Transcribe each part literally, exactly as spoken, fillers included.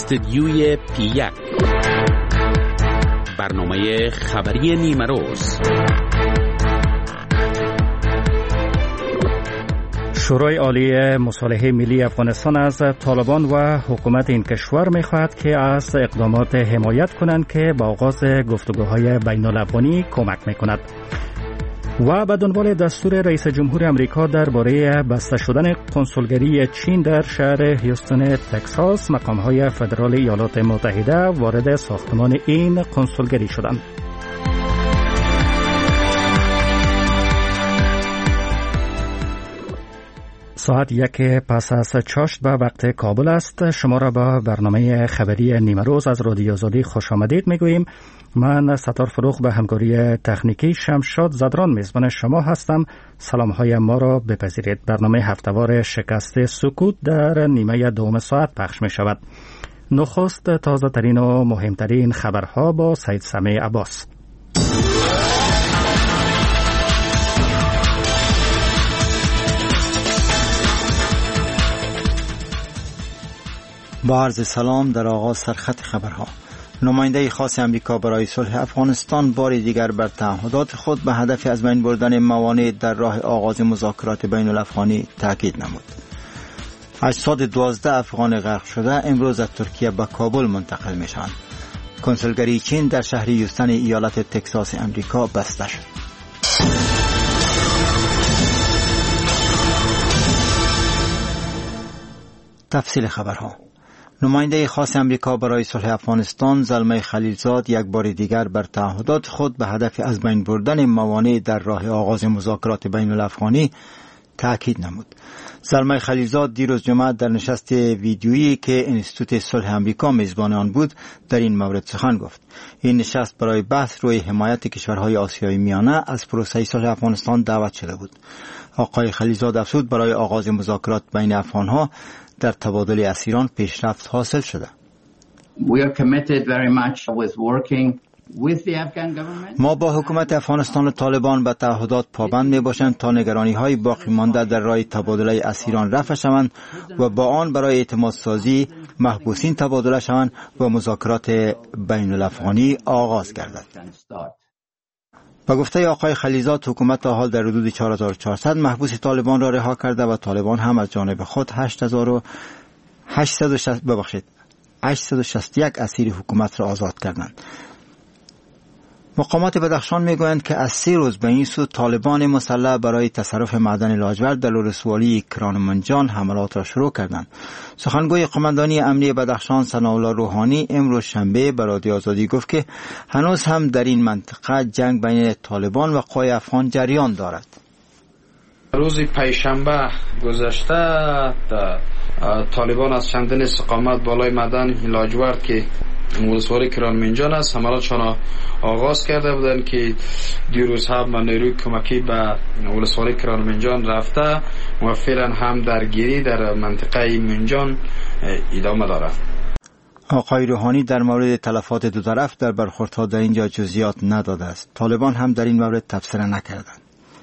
استدیوی پی یک، برنامه خبری نیمه روز. شورای عالی مصالحه ملی افغانستان از طالبان و حکومت این کشور می‌خواهد که از اقدامات حمایت کنند که با آغاز گفتگوهای بین الافغانی کمک می‌کند. و به دنبال دستور رئیس جمهور امریکا درباره بسته شدن کنسولگری چین در شهر هیوستن تگزاس، مقام‌های فدرال ایالات متحده وارد ساختمان این کنسولگری شدند. ساعت یک پس از چاشت به وقت کابل است. شما را با برنامه خبری نیمه روز از رادیو آزادی خوش آمدید میگوییم. من ستار فروغ به همکاری تکنیکی شمشاد زدران میزبان شما هستم. سلام های ما را بپذیرید. برنامه هفته‌وار شکست سکوت در نیمه دوم ساعت پخش می شود. نخست تازه ترین و مهمترین خبرها با سید سمیع عباس. با عرض سلام در آغاز سرخط خبرها. نماینده خاص امریکا برای صلح افغانستان بار دیگر بر تعهدات خود به هدف از بین بردن موانع در راه آغاز مذاکرات بین الافغانی تاکید نمود. اجساد دوازده افغان غرق شده امروز از ترکیه به کابل منتقل می شوند. کنسولگری چین در شهر هیوستن ایالت تگزاس امریکا بسته شد. تفصیل خبرها. نماینده خاص امریکا برای صلح افغانستان زلمه خلیلزاد یک بار دیگر بر تعهدات خود به هدف از بین بردن موانع در راه آغاز مذاکرات بین الافغانی تاکید نمود. زلمه خلیلزاد دیروز جمعه در نشست ویدیویی که انستیتوت صلح امریکا میزبان آن بود در این مورد سخن گفت. این نشست برای بحث روی حمایت کشورهای آسیای میانه از پروسه صلح افغانستان دعوت شده بود. آقای خلیلزاد افزود برای آغاز مذاکرات بین افغانها در تبادل اسیران پیشرفت حاصل شده. We are committed very much with working with the Afghan government. ما با حکومت افغانستان و طالبان به تعهدات پابند می باشیم تا نگرانی های باقی مانده در راه تبادله اسیران رفع شوند و با آن برای اعتماد سازی محبوسین تبادله شوند و مذاکرات بین الافغانی آغاز گردد. با گفته آقای خلیلزاد حکومت تا حال در حدود چهار هزار و چهارصد محبوس طالبان را رها کرده و طالبان هم از جانب خود هشت هزار و هشتصد و شصت ببخشید هشتصد و شصت و یک اسیر حکومت را آزاد کردند. مقامات بدخشان میگویند که از سه روز به این سو طالبان مسلح برای تصرف معدن لاجورد در ولسوالی کرانمنجان حملات را شروع کردند. سخنگوی قماندانی امنیه بدخشان ثناءالله روحانی امروز شنبه به رادیو آزادی گفت که هنوز هم در این منطقه جنگ بین طالبان و قوای افغان جریان دارد. روز پنجشنبه گذشته طالبان از چندین استقامت بالای معدن لاجورد که ولسوالی کرانمنجان است حملاتشان آغاز کرده بودند که دیروز هم نیروی کمکی به ولسوالی کرانمنجان رفته و فعلا هم درگیری در منطقه منجان ادامه دارد. آقای روحانی در مورد تلفات دو طرف در برخوردها در اینجا جزئیات نداده است. طالبان هم در این مورد تبصره نکردند.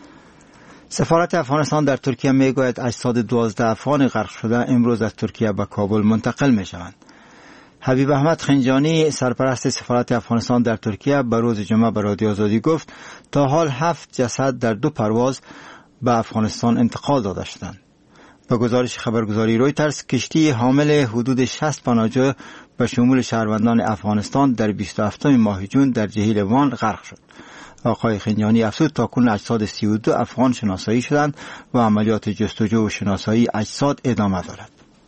سفارت افغانستان در ترکیه میگوید اجساد دوازده افغان غرق شده امروز از ترکیه به کابل منتقل می شوند. حبیب احمد خنجانی سرپرست سفارت افغانستان در ترکیه به روز جمعه به رادیو آزادی گفت تا حال هفت جسد در دو پرواز به افغانستان انتقال داده شدند. به گزارش خبرگزاری رویترز کشتی حامل حدود شصت پناهجو به شمول شهروندان افغانستان در بیست و هفتم ماه جون در جهیل وان غرق شد. آقای خنجانی افزود تاکنون اجساد سی و دو افغان شناسایی شدند و عملیات جستجو و شناسایی اجساد ادامه دارد.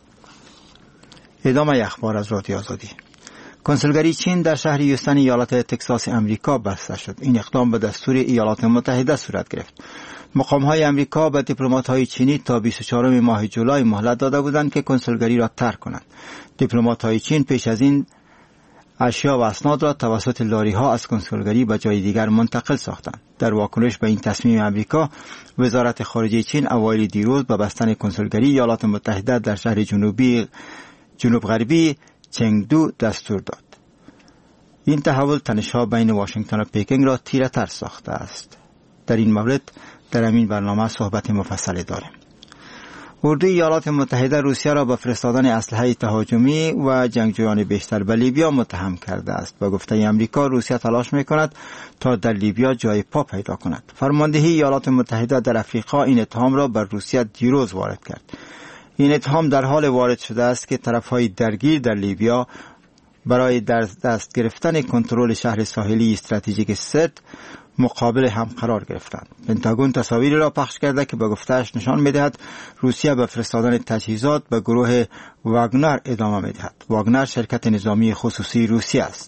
ادامه اخبار از رادیو آزادی. کنسولگری چین در شهر هیوستن ایالت تگزاس امریکا بسته شد. این اقدام به دستور ایالات متحده صورت گرفت. مقام‌های امریکا به دیپلمات‌های چینی تا بیست و چهارم ماه جولای مهلت داده بودند که کنسولگری را ترک کنند. دیپلمات‌های چین پیش از این اشیا و اسناد را توسط لاری‌ها از کنسولگری به جای دیگر منتقل ساختند. در واکنش به این تصمیم امریکا، وزارت خارجه چین اوایل دیروز به بستن کنسولگری ایالات متحده در شهر جنوبی جنوب غربی چنگدو دستور داد. این تحول تنش‌ها بین واشنگتن و پکینگ را تیره تر ساخته است. در این مورد در همین برنامه صحبت مفصلی داریم. اردوی ایالات متحده روسیه را به فرستادن اسلحه تهاجمی و جنگجویان بیشتر به لیبیا متهم کرده است. با گفته امریکا روسیه تلاش می‌کند تا در لیبیا جای پا پیدا کند. فرماندهی ایالات متحده در افریقا این اتهام را بر روسیه دیروز وارد کرد. این اتهام در حال وارد شده است که طرف‌های درگیر در لیبیا برای دست گرفتن کنترل شهر ساحلی استراتژیک سرت مقابل هم قرار گرفتند. پنتاگون تصاویری را پخش کرده که به گفته‌اش نشان می‌دهد روسیه به فرستادن تجهیزات به گروه واگنر ادامه می‌دهد. واگنر شرکت نظامی خصوصی روسیه است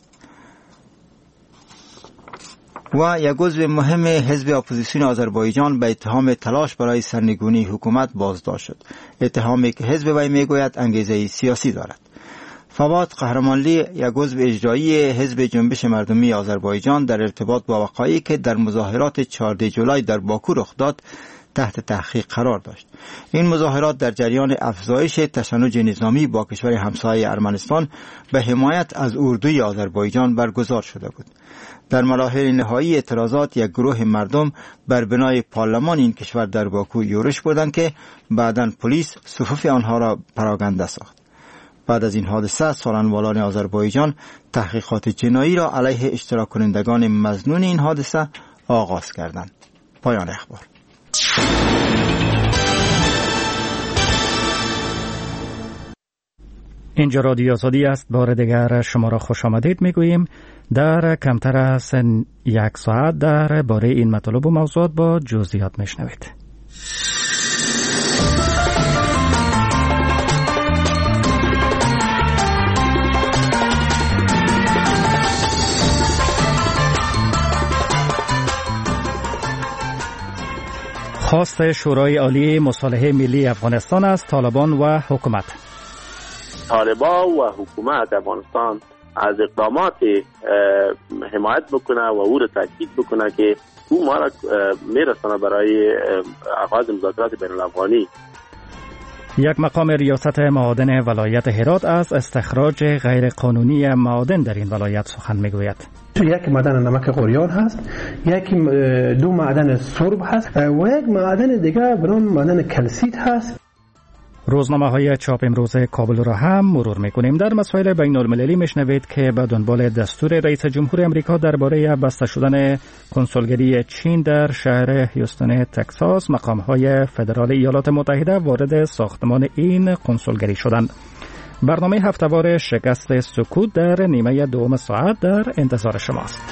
و یک عضو مهم حزب اپوزیسیون آذربایجان به اتهام تلاش برای سرنگونی حکومت بازداشت شد. اتهامی که حزب وی میگوید انگیزه سیاسی دارد. فواد قهرمانلی، یک عضو اجرایی حزب جنبش مردمی آذربایجان، در ارتباط با وقایعی که در مظاهرات چهاردهم جولای در باکو رخ داد تحت تحقیق قرار داشت. این مظاهرات در جریان افزایش تشنج نظامی با کشور همسایه ارمنستان به حمایت از اردوی آذربایجان برگزار شده بود. در مراحل نهایی اعتراضات یک گروه مردم بر بنای پارلمان این کشور در باکو یورش بردند که بعداً پلیس صفوف آنها را پراکنده ساخت. بعد از این حادثه سخنوالان آذربایجان تحقیقات جنایی را علیه اشتراک کنندگان مظنون این حادثه آغاز کردند. پایان اخبار. اینجا رادیو آزادی است. بار دیگر شما را خوش آمدید میگوییم. در کمتر از یک ساعت در باره این مطالب و موضوعات با جزئیات میشنوید. خواست شورای عالی مصالحه ملی افغانستان است طالبان و حکومت. طالبان و حکومت افغانستان از اقدامات حمایت بکنه و او را تاکید بکنه که او ما را میرسانه برای آغاز مذاکرات بین الافغانی. یک مقام ریاست معادن ولایت هرات از استخراج غیر قانونی معادن در این ولایت سخن میگوید. یک معدن نمک قوریان هست، یک دو معدن سرب هست و یک معدن دیگه به نام معدن کلسیت هست. روزنامه های چاپ امروز کابل را هم مرور میکنیم. در مسائل بین المللی میشنوید که به دنبال دستور رئیس جمهور امریکا درباره بسته شدن کنسولگری چین در شهر هیوستن تگزاس، مقام های فدرال ایالات متحده وارد ساختمان این کنسولگری شدند. برنامه هفته‌وار شکست سکوت در نیمه دوم ساعت در انتظار شماست.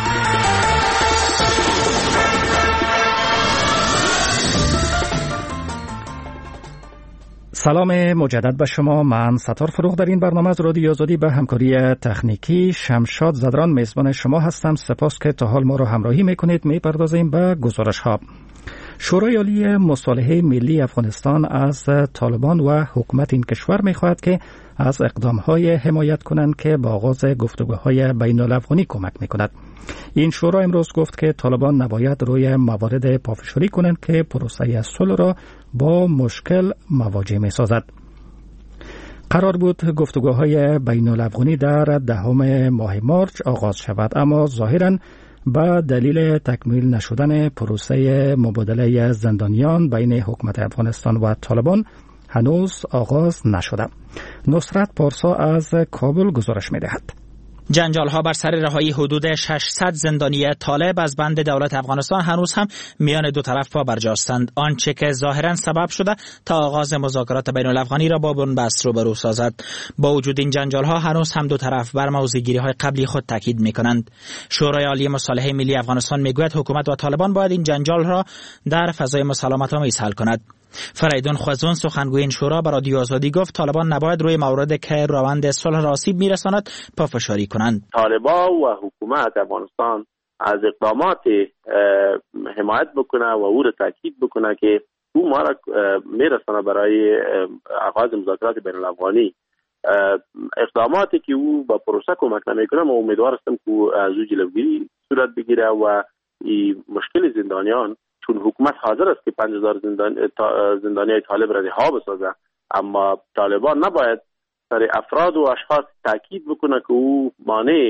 سلام مجدد به شما. من ستار فروغ در این برنامه از رادیو آزادی به همکاری تکنیکی شمشاد زدران میزبان شما هستم. سپاس که تا حال ما را همراهی میکنید. میپردازیم به گزارش ها. شورای عالی مصالحه ملی افغانستان از طالبان و حکومت این کشور میخواهد که از اقدامهای حمایت کنند که با آغاز گفتگوهای بین الافغانی کمک میکند. این شورا امروز گفت که طالبان نباید روی موارد پافشاری کنند که پروسه صلح را با مشکل مواجه میسازد. قرار بود گفتگوهای بین الافغانی در دهم ماه مارچ آغاز شود، اما ظاهراً با دلیل تکمیل نشدن پروسه مبادله زندانیان بین حکومت افغانستان و طالبان هنوز آغاز نشده. نصرت پارسا از کابل گزارش می‌دهد. جنجال ها بر سر رهایی حدود ششصد زندانی طالب از بند دولت افغانستان هنوز هم میان دو طرف پا برجاستند، آنچه که ظاهرا سبب شده تا آغاز مذاکرات بین الافغانی را با بنبست روبرو سازد. با وجود این جنجال ها هنوز هم دو طرف بر موضوعگیری های قبلی خود تاکید میکنند. شورای عالی مصالحه ملی افغانستان میگوید حکومت و طالبان باید این جنجال را در فضای مسالمت آمیز حل کند. فریدون خوزون سخنگوی این شورا به رادیو آزادی گفت طالبان نباید روی موارد که روند صلح را آسیب میرساند پافشاری کنند. طالبان و حکومت افغانستان از اقدامات حمایت بکنه و او را تاکید بکنه که او ما را میرسانه برای آغاز مذاکرات بین الافغانی. اقداماتی که او با پروسه کمک نمیکنه، ما امیدوار هستم که از او جلوگیری صورت بگیره و این مشکل زندانیان، چون حکومت حاضر است که پنج هزار زندان زندانی طالب را رها بسازه، اما طالبان نباید سر افراد و اشخاص تاکید بکنه که او مانع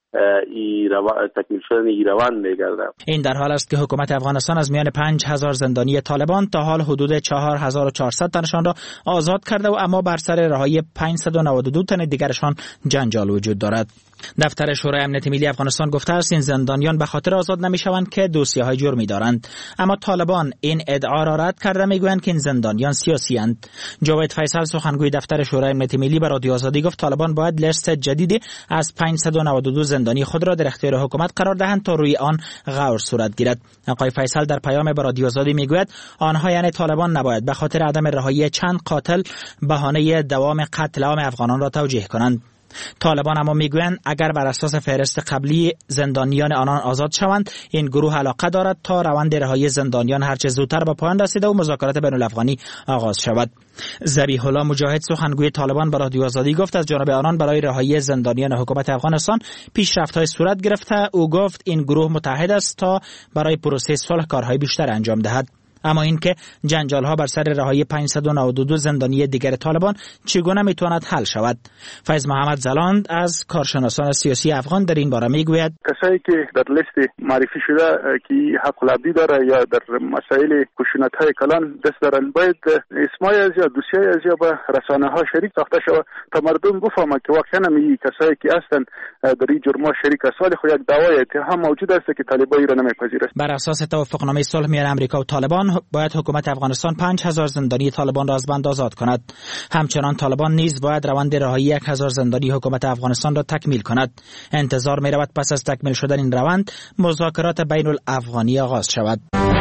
ای روان تکمیل شدن ای روان میگرده. این در حال است که حکومت افغانستان از میان پنج هزار زندانی طالبان تا حال حدود چهار هزار و چهارصد تنشان را آزاد کرده و اما بر سر رهایی پانصد و نود و دو تن دیگرشان جنجال وجود دارد. دفتر شورای امنیت ملی افغانستان گفته است این زندانیان به خاطر آزاد نمیشوند که دوسیه‌های جرمی دارند، اما طالبان این ادعا را رد کرده، میگویند که این زندانیان سیاسی اند. جاوید فیصل سخنگوی دفتر شورای امنیت ملی به رادیو آزادی گفت طالبان باید لیست جدیدی از پانصد و نود و دو زندانی خود را در اختیار حکومت قرار دهند تا روی آن غور صورت گیرد. آقای فیصل در پیام به رادیو آزادی میگوید آنها یعنی طالبان نباید به خاطر عدم رهایی چند قاتل بهانه دوام قتل عام افغانان را توجیه کنند. طالبان اما میگویند اگر بر اساس فهرست قبلی زندانیان آنان آزاد شوند، این گروه علاقه دارد تا روند رهایی زندانیان هرچه زودتر به پایان رسیده و مذاکرات بین الافغانی آغاز شود. ذبیح الله مجاهد سخنگوی طالبان به رادیو آزادی گفت از جانب آنان برای رهایی زندانیان حکومت افغانستان پیشرفت‌های صورت گرفته. او گفت این گروه متحد است تا برای پروسه صلح کارهای بیشتر انجام دهد. اما اینکه جنجال‌ها بر سر رهایی پانصد و نود و دو زندانی دیگر طالبان چگونه میتواند حل شود؟ فیض محمد زلاند از کارشناسان سیاسی افغان در این باره میگوید کسایی که در لیست معرفی شده که حق العبدی داره یا در مسائل خشونت‌های کلان دست دارن، باید اسمای از یا دوسیای از یا به رسانه‌ها شریک ساخته شود تا مردم بفهمند که واقعا می کسایی که هستن در این جرم‌ها شریک هستند. خو یک دعوای اتهام موجود است که طالبان را نمیپذیرند. بر اساس توافقنامه صلح میان امریکا و طالبان باید حکومت افغانستان پنج هزار زندانی طالبان را از بند آزاد کند. همچنان طالبان نیز باید روند رهایی یک هزار زندانی حکومت افغانستان را تکمیل کند. انتظار می رود پس از تکمیل شدن این روند مذاکرات بین الافغانی آغاز شود.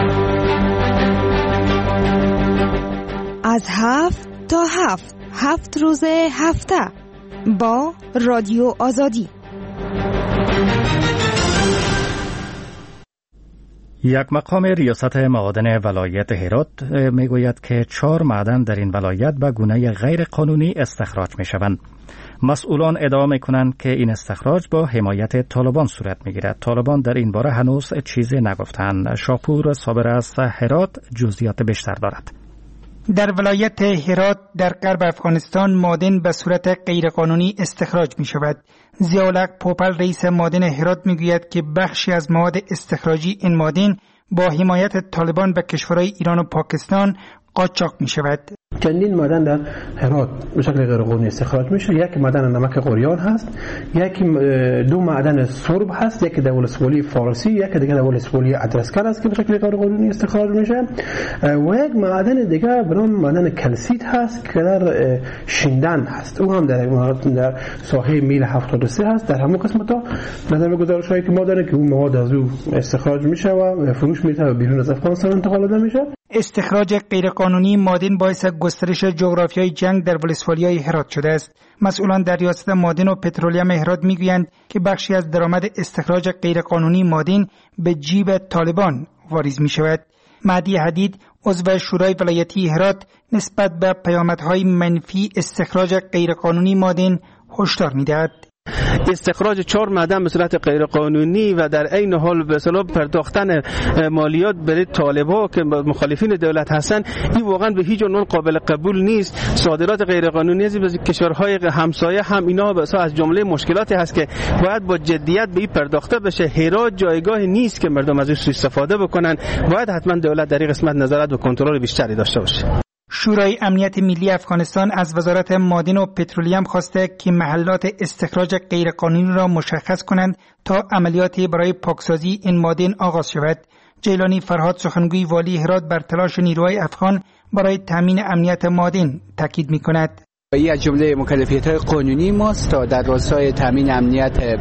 از هفت تا هفت هفت روز هفته با رادیو آزادی. یک مقام ریاست معادن ولایت هرات میگوید که چهار معدن در این ولایت به گونه غیر قانونی استخراج می شوند. مسئولان ادعا می کنند که این استخراج با حمایت طالبان صورت می گیرد. طالبان در این باره هنوز چیزی نگفتند. شاپور صابر از هرات جزئیات بیشتر دارد. در ولایت هرات در غرب افغانستان مادن به صورت غیرقانونی استخراج می شود. ضیاءالحق پوپل رئیس مادن هرات می گوید که بخشی از مواد استخراجی این مادن با حمایت طالبان به کشورهای ایران و پاکستان قاچاق می شود. چندین معدن در هرات به شکل غیرقانونی استخراج میشه. یک معدن نمک قوریان هست، یک دو معدن سرب هست، یک در ولسوالی فارسی، یک دیگه در ولسوالی ادرسکر است که به شکل غیرقانونی استخراج میشه و یک معدن دیگه به نام معدن کلسیت هست که در شیندن هست. او هم در در ساحه میل هفتاد و سه هست. در همون قسمت ها نظر به گزارش‌هایی که ما داریم که اون مواد از او استخراج میشه و فروش میشه و بیرون از افغانستان انتقال داده میشه. استخراج غیرقانونی مادن باعث گسترش جغرافیای جنگ در ولسوالی‌های هرات شده است. مسئولان در ریاست مادن و پترولیم هرات میگویند که بخشی از درآمد استخراج غیرقانونی مادن به جیب طالبان واریز می شود. مهدی حدید عضو شورای ولایتی هرات نسبت به پیامدهای منفی استخراج غیرقانونی مادن هشدار می‌دهد. استخراج چهار معدن به صورت غیرقانونی و در عین حال به اصطلاح پرداختن مالیات برای طالبان که مخالفین دولت هستن، این واقعا به هیچ عنوان قابل قبول نیست. صادرات غیرقانونی از کشورهای همسایه هم اینا به اصطلاح از جمله مشکلاتی هست که باید با جدیت به این پرداخته بشه. هرات جایگاهی نیست که مردم از اون استفاده بکنن. باید حتما دولت در این قسمت نظارت و کنترل بیشتری داشته باشه. شورای امنیت ملی افغانستان از وزارت معادن و پترولیم خواسته که محلات استخراج غیرقانونی را مشخص کنند تا عملیاتی برای پاکسازی این معادن آغاز شود. جیلانی فرهاد سخنگوی والی هرات بر تلاش نیروهای افغان برای تامین امنیت معادن تاکید می‌کند. این از جمله مکلفیت‌های قانونی ماست تا در راستای تامین امنیت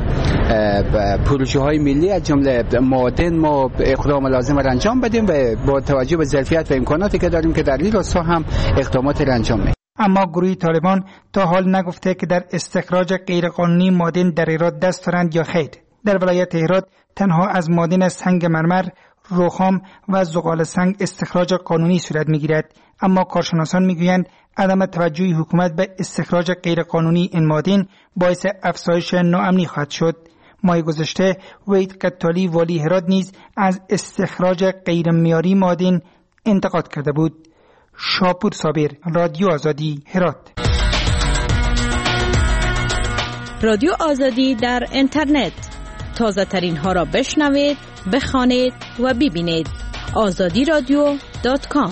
پروژه‌های ملی از جمله معادن ما اقدام لازم را انجام بدیم و با توجه به ظرفیت و امکاناتی که داریم که در این راستا هم اقدامات را انجام بدیم. اما گروه طالبان تا حال نگفته که در استخراج غیرقانونی معادن در هرات دست دارند یا خیر. در ولایت هرات تنها از معادن سنگ مرمر، رخام و زغال سنگ استخراج قانونی صورت می‌گیرد. اما کارشناسان میگویند عدم توجه حکومت به استخراج غیرقانونی این معادن باعث افزایش ناامنی خواهد شد. ماه گذشته وحید قتالی والی هرات نیز از استخراج غیرمعیاری معادن انتقاد کرده بود. شاپور صابر، رادیو آزادی، هرات. رادیو آزادی در اینترنت تازه ترین ها را بشنوید، بخوانید و ببینید. آزادی رادیو دات کام.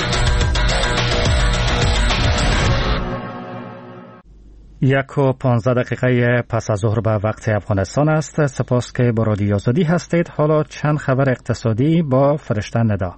یک و پانزده دقیقه پس از ظهر به وقت افغانستان است. سپاس که با رادیو آزادی هستید. حالا چند خبر اقتصادی با فرشته ندا.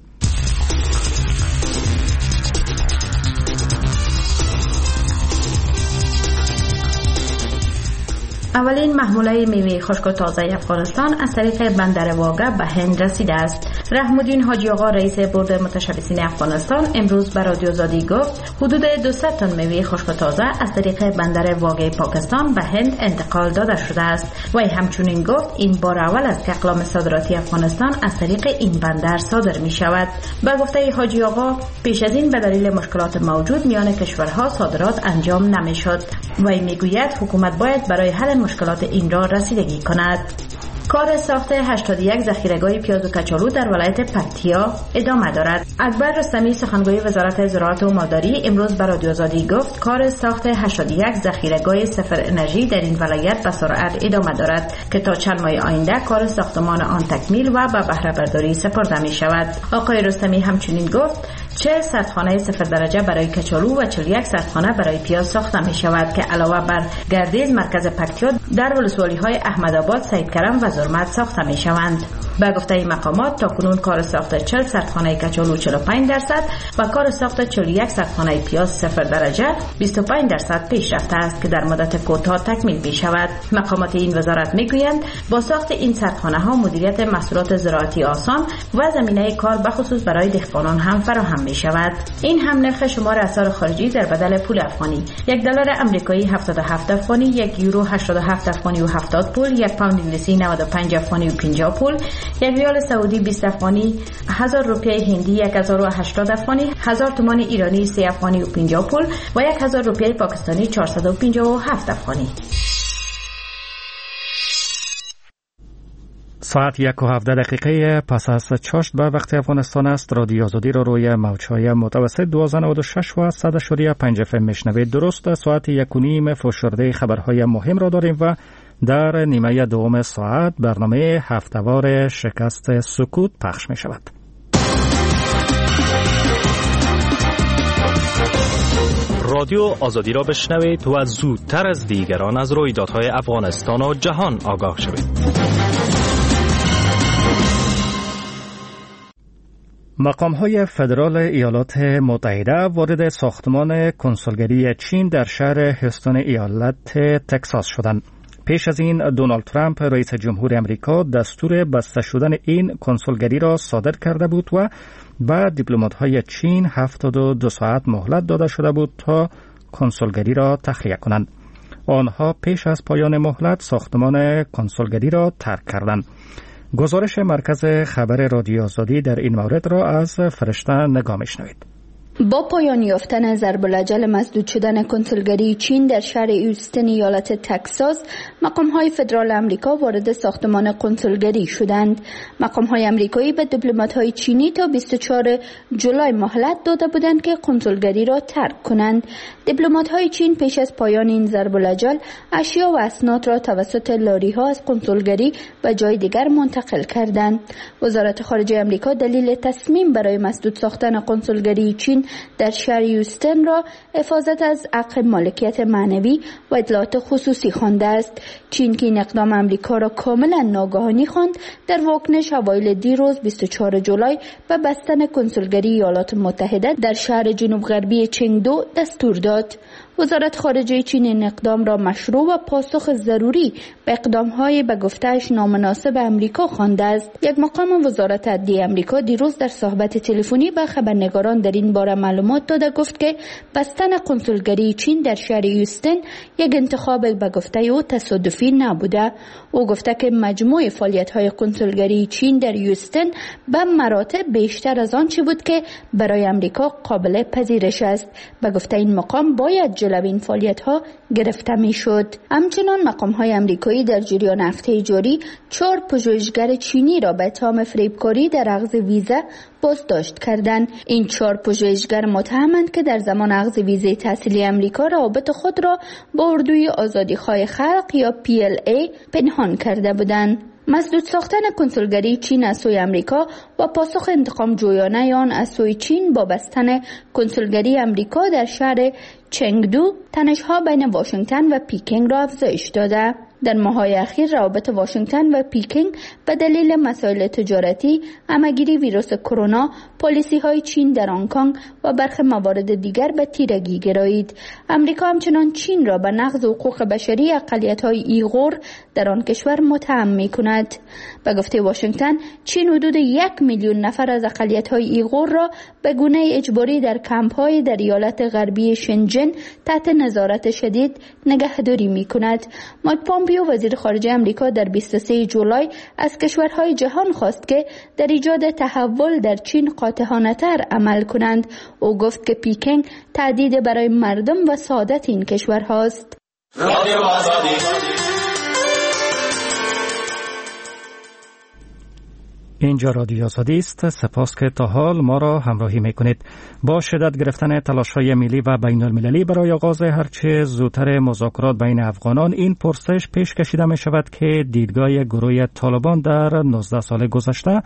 اولین محموله میوه خشک و تازه افغانستان از طریق بندر واگه به هند رسیده است. رحم‌الدین حاجی آقا رئیس بورد متشبثین افغانستان امروز به رادیو آزادی گفت حدود دویست تن میوه خشک و تازه از طریق بندر واگه پاکستان به هند انتقال داده شده است. وی همچنین گفت این بار اول است که اقلام صادراتی افغانستان از طریق این بندر صادر می شود. به گفته حاجی آقا پیش از این به دلیل مشکلات موجود میان کشورها صادرات انجام نمی شد. وی میگوید حکومت باید برای حل مشکلات این را رسیدگی کند. کار ساخت هشتاد و یک ذخیره‌گاه پیاز و کچالو در ولایت پکتیا ادامه دارد. اکبر رستمی سخنگوی وزارت زراعت و مالداری امروز به رادیو آزادی گفت کار ساخت هشتاد و یک ذخیره‌گاه صفر انرژی در این ولایت به سرعت ادامه دارد که تا چند ماه آینده کار ساختمان آن تکمیل و به بهره برداری سپرده می شود. آقای رستمی همچنین گفت چه سردخانه صفر درجه برای کچالو و چهل و یک سردخانه برای پیاز ساخته می شود که علاوه بر گردیز مرکز پکتیا در ولسوالی های احمدآباد، سید کرم و زرمت ساخته می شوند. به گفته این مقامات تا کنون کار ساخت چهل سردخانه کچالو چهل و پنج درصد و کار ساخت چهل و یک سردخانه پیاز صفر درجه بیست و پنج درصد پیش رفته است که در مدت کوتاه تکمیل می شود. مقامات این وزارت می گویند با ساخت این سردخانه ها مدیریت محصولات زراعتی آسان و زمینه کار به خصوص برای دهقانان هم فراهم می شود. این هم نرخ شمار اسعار خارجی در بدل پول افغانی: یک دلار آمریکایی هفتاد و هفت افغانی، یک یورو هشتاد و هفت افغانی و هفتاد پول، یک پوند انگلیسی نود و پنج افغانی و پنجاه پول، یک ریال سعودی بیست افغانی، هزار روپیه هندی یک هزار و هشتاد افغانی، هزار تومان ایرانی سه افغانی و پنجاه پول و یک هزار روپیه پاکستانی چهارصد و پنجاه و هفت افغانی. ساعت یک و هفده دقیقه پس از چاشت به وقت افغانستان است. رادیو آزادی را روی موج‌های متوسط دوازده نود و شش و صد و پنج اف ام میشنوید. درست ساعت یک و نیم فشرده خبرهای مهم را داریم و در نیمه دوم ساعت برنامه هفته‌وار شکست سکوت پخش می شود. رادیو آزادی را بشنوید و زودتر از دیگران از رویدادهای افغانستان و جهان آگاه شوید. مقام‌های فدرال ایالات متحده وارد ساختمان کنسولگری چین در شهر هیوستن ایالت تگزاس شدند. پیش از این دونالد ترامپ رئیس جمهور امریکا دستور بسته شدن این کنسولگری را صادر کرده بود و به دیپلمات‌های چین هفتاد و دو ساعت مهلت داده شده بود تا کنسولگری را تخلیه کنند. آنها پیش از پایان مهلت ساختمان کنسولگری را ترک کردند. گزارش مرکز خبر رادیو آزادی در این مورد را از فرشته نگاه می‌شنوید. با پایان یافتن ضرب الاجل مسدود شدن کنسولگری چین در شهر هیوستن ایالت تگزاس، مقام‌های فدرال آمریکا وارد ساختمان کنسولگری شدند. مقام‌های آمریکایی به دیپلمات‌های چینی تا بیست و چهارم جولای مهلت داده بودند که کنسولگری را ترک کنند. دیپلمات‌های چین پیش از پایان این ضرب الاجل اشیا و اسناد را توسط لاری‌ها از کنسولگری و جای دیگر منتقل کردند. وزارت خارجه آمریکا دلیل تصمیم برای مسدود ساختن کنسولگری چین در شهر هیوستن را حفاظت از حق مالکیت معنوی و اطلاعات خصوصی خوانده است. چین که این اقدام آمریکا را کاملا ناگهانی خواند، در واکنش اوایل دیروز بیست و چهارم جولای به بستن کنسولگری ایالات متحده در شهر جنوب غربی چنگدو دستور داد. وزارت خارجه چین این اقدام را مشروع و پاسخ ضروری به اقدام‌های به گفته‌اش نامناسب امریکا خوانده است. یک مقام وزارت عدلیه امریکا دیروز در صحبت تلفنی به خبرنگاران در این باره معلومات داده گفت که بستن کنسولگری چین در شهر هیوستن یک انتخاب به گفته او تصادفی نبوده. او گفته که مجموع فعالیت‌های کنسولگری چین در هیوستن به مراتب بیشتر از آنچه بود که برای امریکا قابل پذیرش است. به گفته این مقام باید جلوی این فعالیت‌ها گرفته می‌شد. همچنان مقام‌های آمریکایی در جریان هفته جاری چهار پژوهشگر چینی را به اتهام فریبکاری در اخذ ویزا بازداشت کردند. این چهار پژوهشگر متهمند که در زمان اخذ ویزه تحصیلی امریکا روابط خود را با اردوی آزادیخواه خلق یا پی ال ای پنهان کرده بودند. مسدود ساختن کنسولگری چین از سوی امریکا و پاسخ انتقام جویانه آن از سوی چین با بستن کنسولگری امریکا در شهر چنگدو تنش‌ها بین واشنگتن و پکینگ را افزایش داده. در ماه‌های اخیر روابط واشنگتن و پکینگ به دلیل مسائل تجارتی، همه‌گیری ویروس کرونا، پالیسی‌های چین در هنگ کنگ و برخی موارد دیگر به تیرگی گرایید. امریکا همچنان چین را به نقض حقوق بشری اقلیت‌های ایغور در آن کشور متهم می‌کند. به گفته واشنگتن، چین حدود یک میلیون نفر از اقلیت‌های ایغور را به گونه اجباری در کمپ‌های در ایالت غربی شنجن تحت نظارت شدید نگهداری می‌کند. مایک پامپیو وزیر خارجه امریکا در بیست و سوم جولای از کشورهای جهان خواست که در ایجاد تحول در چین قاطعانه‌تر عمل کنند. او گفت که پکینگ تهدید برای مردم و سعادت این کشورهاست. اینجا رادیو آزادی است. سپاس که تا حال ما را همراهی میکنید. با شدت گرفتن تلاش‌های ملی و بین المللی برای آغاز هرچه زودتر مذاکرات بین افغانان، این پرسش پیش کشیده می شود که دیدگاه گروه طالبان در نوزده سال گذشته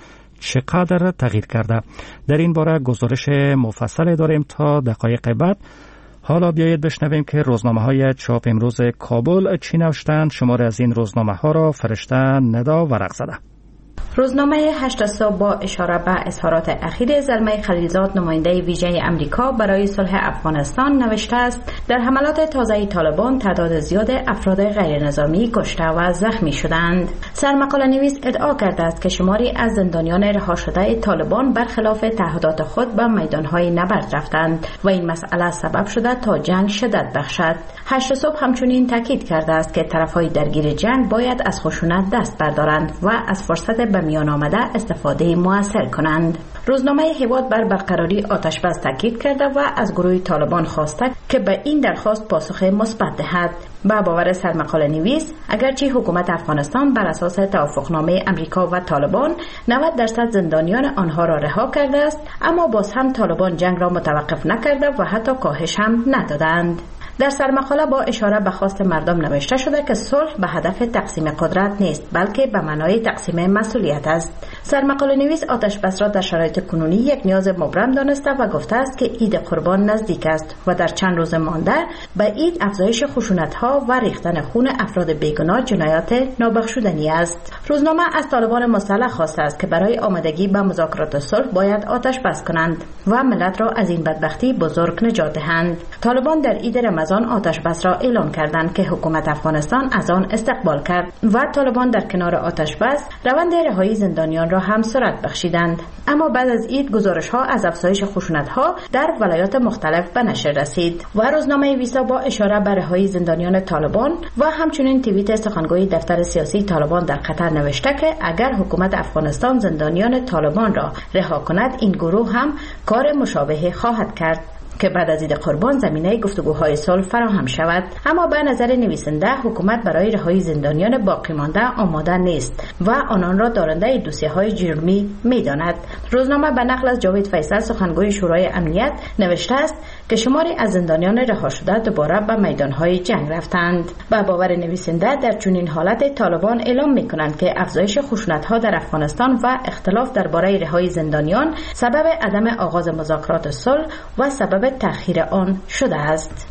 چقدر تغییر کرده. در این باره گزارش مفصل داریم تا دقایق بعد. حالا بیایید بشنویم که روزنامه‌های چاپ امروز کابل چی نوشتند. شماره از این روزنامه‌ها را فرشته ندا ورق زده. روزنامه هشت صبح با اشاره به اظهارات اخیر زلمه خلیلزاد نماینده ویژه امریکا برای صلح افغانستان نوشته است در حملات تازه طالبان تعداد زیاد افراد غیر نظامی کشته و زخمی شدند. سرمقاله نویس ادعا کرده است که شماری از زندانیان رها شده طالبان برخلاف تعهدات خود به میدانهای نبرد رفتند و این مسئله سبب شده تا جنگ شدت بخشد. هشت صبح همچنین تاکید کرده است که طرفهای درگیر جنگ باید از خشونت دست بردارند و از فرصت به میان آمده استفاده موثر کنند. روزنامه حواد بر برقراری آتش بس تاکید کرده و از گروه طالبان خواسته که به این درخواست پاسخ مثبت دهد. با باور سرمقاله نویس، اگرچه حکومت افغانستان بر اساس توافقنامه امریکا و طالبان نود درصد زندانیان آنها را رها کرده است، اما باز هم طالبان جنگ را متوقف نکرده و حتی کاهش هم ندادند. در سرمقاله با اشاره به خواست مردم نوشته شده که صلح به هدف تقسیم قدرت نیست، بلکه به معنای تقسیم مسئولیت است. سرمقاله نویس آتش بس را در شرایط کنونی یک نیاز مبرم دانسته و گفته است که عید قربان نزدیک است و در چند روز مانده به عید افزایش خشونت‌ها و ریختن خون افراد بیگناه جنایات نابخشودنی است. روزنامه از طالبان مسلح خواسته است که برای آمادگی به مذاکرات صلح باید آتش بس کنند و ملت را از این بدبختی بزرگ نجات دهند. طالبان در عید رمضان آتش بس را اعلام کردند که حکومت افغانستان از آن استقبال کرد و طالبان در کنار آتش بس روند رهایی زندانیان را هم سرعت بخشیدند. اما بعد از عید گزارش‌ها از افزایش خشونت‌ها در ولایات مختلف به نشر رسید و روزنامه ویسا با اشاره به رهایی زندانیان طالبان و همچنین توییت سخنگوی دفتر سیاسی طالبان در قطر نوشته که اگر حکومت افغانستان زندانیان طالبان را رها کند، این گروه هم کار مشابه خواهد کرد که بعد از عید قربان زمینه گفتگوهای صلح فراهم شود. اما به نظر نویسنده حکومت برای رهایی زندانیان باقی مانده آماده نیست و آنان را دارنده دوسیه‌های جرمی می‌داند. روزنامه به نقل از جاوید فیصل سخنگوی شورای امنیت نوشته است که شماری از زندانیان رها شده دوباره به میدان‌های جنگ رفتند. با باور نویسنده در چنین حالت طالبان اعلام می‌کنند که افزایش خشونت‌ها در افغانستان و اختلاف درباره رهایی زندانیان سبب عدم آغاز مذاکرات صلح و سبب تأخیر آن شده است.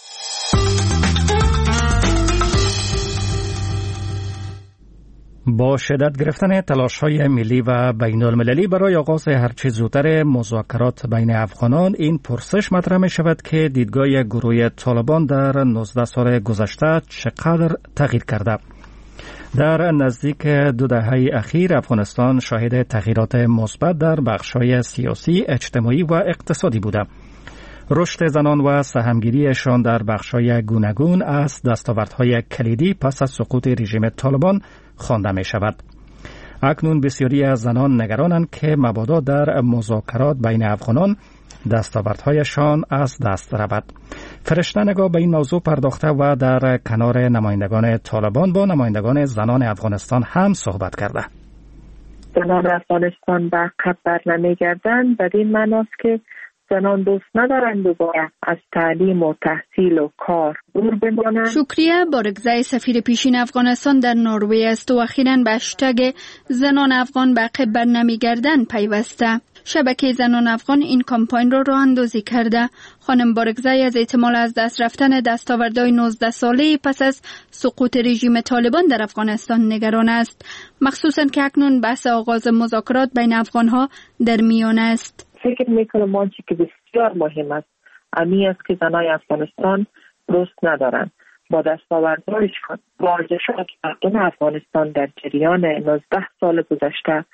با شدت گرفتن تلاش‌های ملی و بین المللی برای آغاز هرچه زودتر مذاکرات بین افغانان، این پرسش مطرح می شود که دیدگاه گروه طالبان در نوزده سال گذشته چقدر تغییر کرده. در نزدیک دو دهه اخیر افغانستان شاهد تغییرات مثبت در بخش‌های سیاسی، اجتماعی و اقتصادی بوده. رشد زنان و سهمگیریشان در بخش‌های گوناگون از دستاوردهای کلیدی پس از سقوط رژیم طالبان خوانده می شود. اکنون بسیاری از زنان نگرانند که مبادا در مذاکرات بین افغانان دستاوردهایشان از دست رود. فرشته نگاه به این موضوع پرداخته و در کنار نمایندگان طالبان با نمایندگان زنان افغانستان هم صحبت کرده. زنان افغانستان به عقب بر نمیگردند، بدین معناست که زنان دوست ندارند دوباره از تعلیم و تحصیل و کار دور بمانند. شکریه بارگزای سفیر پیشین افغانستان در نروژ است و اخیراً به هشتگ زنان افغان به عقب بر نمیگردند پیوسته. شبکه زنان افغان این کمپاین را راه اندازی کرده. خانم بارگزای از احتمال از دست رفتن دستاوردهای نوزده ساله پس از سقوط رژیم طالبان در افغانستان نگران است، مخصوصاً که اکنون بحث آغاز مذاکرات بین افغانها در میان است. فکر میکنم آنچه که بسیار مهم است امی است که زنای افغانستان دوست ندارند با دستاوردهایشان ورزشات که مردم افغانستان در جریان نوزده سال گذشته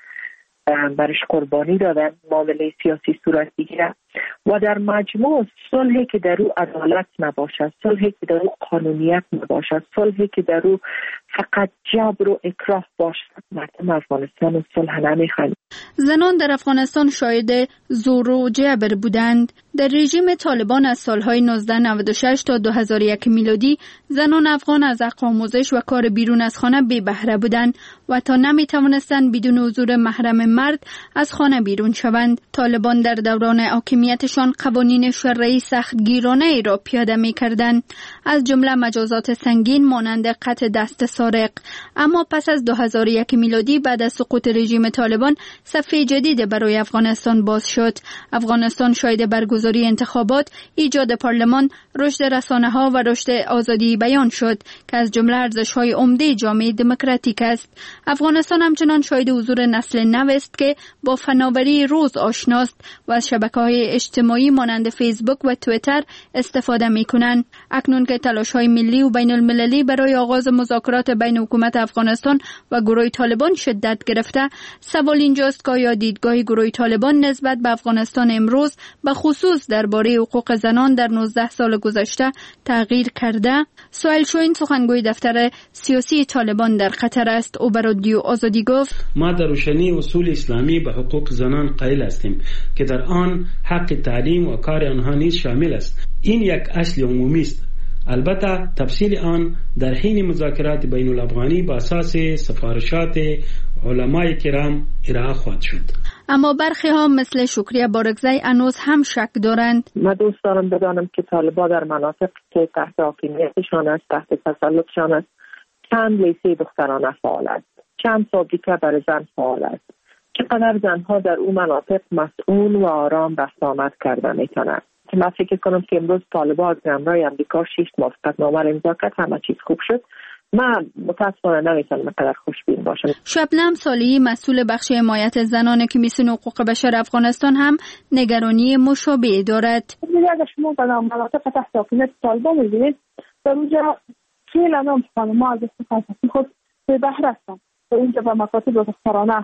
برش قربانی دادن معامله سیاسی صورت بگیره و در مجموع صلحی که در او عدالت نباشد، صلحی که در او قانونیت نباشد، صلحی که در او فقط جبر و اکراه باشد، مردم افغانستان صلح نمیخواهند. زنان در افغانستان شاهد زور و جبر بودند. در رژیم طالبان از سالهای نوزده نود و شش تا دو هزار و یک میلادی زنان افغان از حق آموزش و کار بیرون از خانه بی بهره بودند و تا نمی توانستند بدون حضور محرم مرد از خانه بیرون شوند. طالبان در دوران حاکمیتشان قوانین شرعی سختگیرانه ای را پیاده می کردند، از جمله مجازات سنگین مانند قطع دست سارق. اما پس از دو هزار و یک میلادی بعد از سقوط رژیم طالبان صفحه جدید برای افغانستان باز شد. افغانستان شاهد برگزاری انتخابات، ایجاد پارلمان، رشد رسانه‌ها و رشد آزادی بیان شد که از جمله ارزش‌های عمده جامعه دموکراتیک است. افغانستان همچنان شاهد حضور نسل نو است که با فناوری روز آشناست و از شبکه‌های اجتماعی مانند فیسبوک و توییتر استفاده می‌کنند. اکنون که تلاش‌های ملی و بین‌المللی برای آغاز مذاکرات بین حکومت افغانستان و گروه طالبان شدت گرفته، سوال اینجاست که آیا دیدگاه گروه طالبان نسبت به افغانستان امروز به خصوص درباره حقوق زنان در نوزده سال گذشته تغییر کرده؟ سوال شوین سخنگوی دفتر سیاسی طالبان در قطر است. او به رادیو آزادی گفت: ما در روشنی اصول اسلامی به حقوق زنان قائل هستیم که در آن حق تعلیم و کار آنها نیز شامل است. این یک اصل عمومی است. البته تفصیل آن در حین مذاکرات بین الافغانی با اساس سفارشات علمای کرام ارائه خواهد شد. اما برخی ها مثل شکریه بارگزای هنوز هم شک دارند. من دوست دارم بدانم که طالبان در مناطق که تحت حاکمیتشان است، تحت تسلطشان است، چند لیسه دخترانه فعال است، چند فابریکه برای زن فعال است، چقدر زنها در اون مناطق مسئول و آرام بسط آمد کرده میتونند. که من فکر کنم که امروز طالبان از امرای امریکا شش موافقتنامه را امضا کرد، همه چیز خوب شد. من متاسفانه نمیتونم اینقدر خوشبین باشم. شبنم صالحی مسئول بخش حمایت زنان کمیسیون حقوق بشر افغانستان هم نگرانی مشابه دارد. اگر شما در مناطق تحت حاکمیت طالبان می‌بینید، در اونجا خیلی نام خانم‌ها از استفاده خود به بهره هستند. در اینجا به مکاتب دخترانه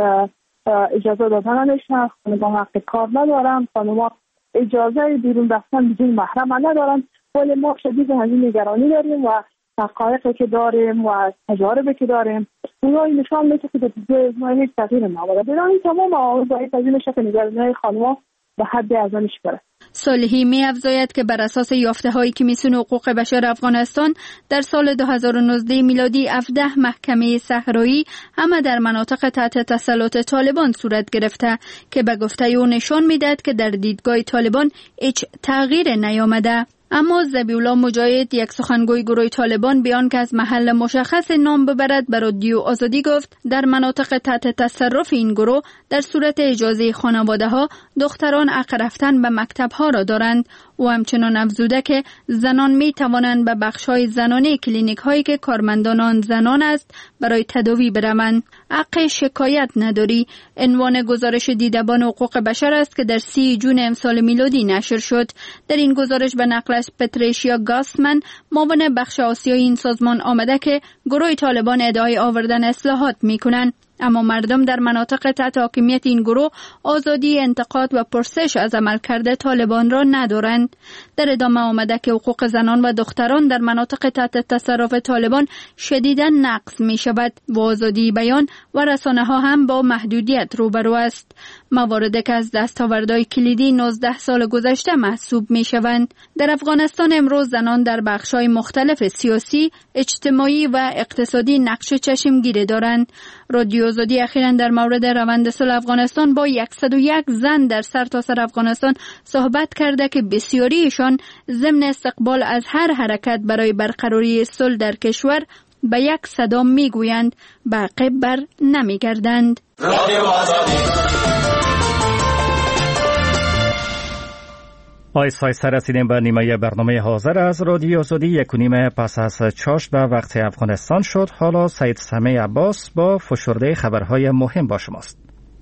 اجازه دادن نمیشه، خانم‌ها حق کار ندارن، خانم‌ها اجازه بیرون رفتن بدون محرم ندارن. ولی ما شدید همین نگرانی داریم و حقایقی که داریم و تجاربی که داریم اونها نشان میده که در زمینه هیچ تغییر نمی‌آمده. برای تمام آوازهای تغییر شکل نگرانی خانم‌ها به حد ارزش برسد. صالحی می افزاید که بر اساس یافته‌های کمیسیون حقوق بشر افغانستان در سال دو هزار و نوزده میلادی هفده محکمه صحرایی همه در مناطق تحت تسلط طالبان صورت گرفته که به گفته او نشان میدهد که در دیدگاه طالبان هیچ تغییر نیامده. اما ذبیح‌الله مجاهد، یک سخنگوی گروه طالبان، بیان که از محل مشخص نام ببرد به رادیو آزادی گفت در مناطق تحت تصرف این گروه در صورت اجازه خانواده‌ها دختران حق رفتن به مکتب‌ها را دارند. او همچنان افزوده که زنان می توانند به بخش‌های زنانه کلینیک هایی که کارمندان آن زنان است برای تداوی بروند. حق شکایت نداری عنوان گزارش دیدبان حقوق بشر است که در سی جون امسال میلادی نشر شد. در این گزارش به نقل از پتریشیا گاستمن، معاون بخش آسیایی این سازمان، آمده که گروه طالبان ادعای آوردن اصلاحات می‌کنند، اما مردم در مناطق تحت حاکمیت این گروه آزادی انتقاد و پرسش از عملکرد طالبان را ندارند. در ادامه آمده که حقوق زنان و دختران در مناطق تحت تصرف طالبان شدیداً نقض می شود و آزادی بیان و رسانه ها هم با محدودیت روبرو است. مواردی که از دستاوردهای کلیدی نوزده سال گذشته محسوب می شوند. در افغانستان امروز زنان در بخش‌های مختلف سیاسی، اجتماعی و اقتصادی نقش چشمگیری دارند. رادیو آزادی اخیراً در مورد روند صلح افغانستان با صد و یک زن در سرتاسر افغانستان صحبت کرده که بسیاریشان ضمن استقبال از هر حرکت برای برقراری صلح در کشور به یک صدا میگویند، به عقب بر نمیگردند. آیسته آیسته رسیدیم به نیمه برنامه حاضر از رادیو آزادی. یک و نیم پس از چاشت به وقت افغانستان شد. حالا سید سمیع عباس با فشرده خبرهای مهم با شماست.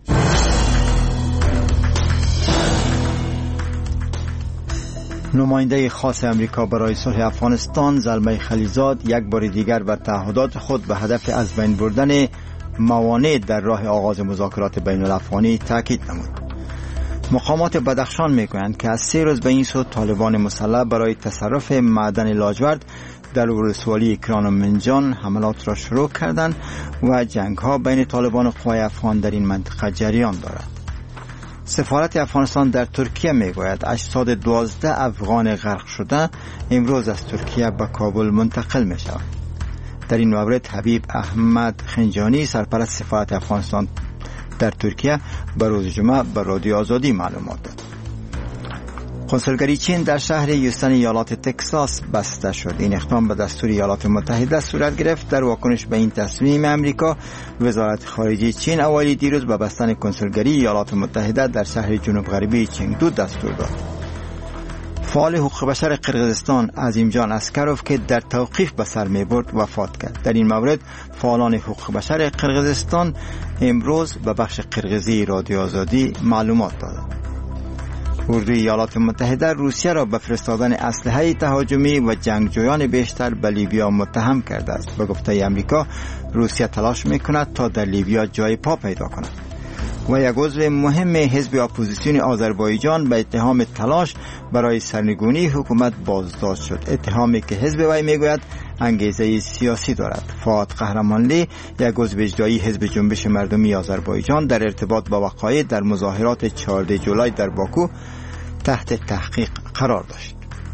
نماینده خاص امریکا برای صلح افغانستان زلمه خلیزاد یک بار دیگر بر تعهدات خود به هدف از بین بردن موانع در راه آغاز مذاکرات بین الافغانی تاکید نمود. مقامات بدخشان میگویند که از سه روز به این سو طالبان مسلح برای تصرف معدن لاجورد در ولسوالی کران و منجان حملات را شروع کردند و جنگ ها بین طالبان و قوای افغان در این منطقه جریان دارد. سفارت افغانستان در ترکیه میگوید اجساد دوازده افغان غرق شده امروز از ترکیه به کابل منتقل می شود. در این مورد حبیب احمد خنجانی سرپرست سفارت افغانستان در ترکیه به روز جمعه به رادیو آزادی معلومات داد. کنسولگری چین در شهر یوستن ایالات تکساس بسته شد. این اقدام به دستور ایالات متحده صورت گرفت در واکنش به این تصمیم امریکا. وزارت خارجه چین اوایل دیروز به بستن کنسولگری ایالات متحده در شهر جنوب غربی چنگدو دستور داد. فعال حقوق بشر قرقیزستان عظیمجان اسکروف که در توقیف به سر می برد وفات کرد. در این مورد فعالان حقوق بشر قرقیزستان امروز به بخش قرقیزی رادیو آزادی معلومات دادند. اردوی ایالات متحده روسیه را به فرستادن اسلحه تهاجمی و جنگجویان بیشتر به لیبیا متهم کرده است. به گفته امریکا روسیه تلاش میکند تا در لیبیا جای پا پیدا کند. و یک عضو مهم حزب اپوزیسیون آذربایجان به اتهام تلاش برای سرنگونی حکومت بازداشت شد. اتهامی که حزب وی میگوید انگیزه سیاسی دارد. فؤاد قهرمانلی یک عضو اجرایی حزب جنبش مردمی آذربایجان در ارتباط با وقایع در مظاهرات چهاردهم جولای در باکو تحت تحقیق قرار داشت.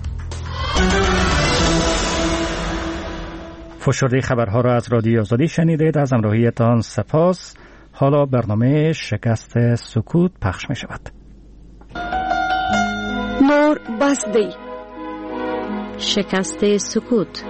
فشرده خبرها را از رادیو آزادی شنیدید. از همراهیتان سپاس. حالا برنامه شکست سکوت پخش می شود. نور بسدی شکست سکوت.